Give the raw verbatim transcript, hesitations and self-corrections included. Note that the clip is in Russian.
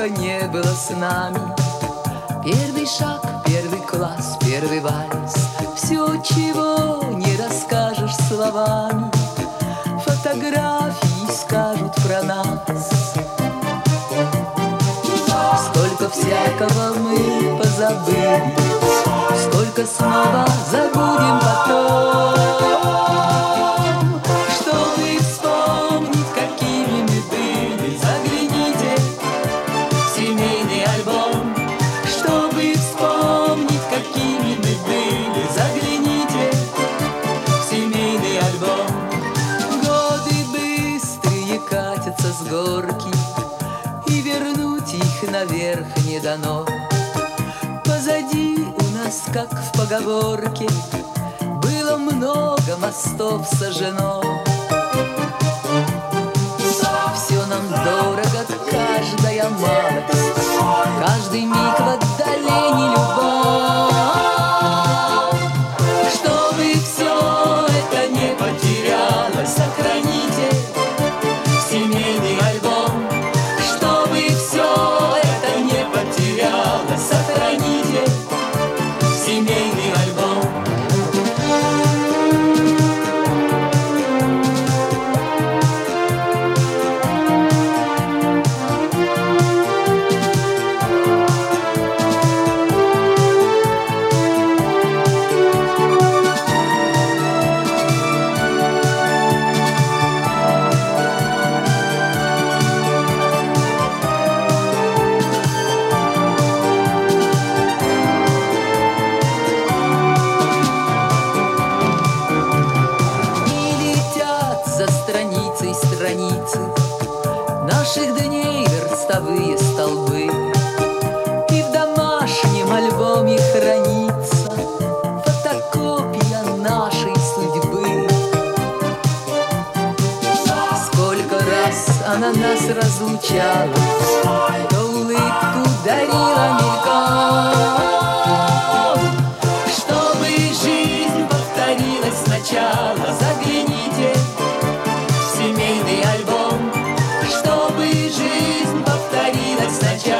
что не было с нами. Первый шаг, первый класс, первый вальс, все, чего не расскажешь словами. Фотографии скажут про нас. Сколько всякого мы позабыли, сколько снова забудем потом. Чтобы вспомнить, какими мы были, загляните в семейный альбом. Чтобы вспомнить, какими мы были, загляните в семейный альбом. Годы быстрые катятся с горки, и вернуть их наверх не дано. Позади у нас, как в поговорке, было много мостов сожжено. Все нам дорого, каждая малость, каждый миг в отдалении любовь. Чтобы все это не потерялось, сохраните семейный альбом. Чтобы все это не потерялось, сохраните семейный альбом. Страницы наших дней, верстовые столбы, и в домашнем альбоме хранится фотокопия нашей судьбы. Сколько раз она нас разлучала, то улыбку дарила мельком. Чтобы жизнь повторилась сначала, загляните семейный альбом. Чтобы жизнь повторилась сначала,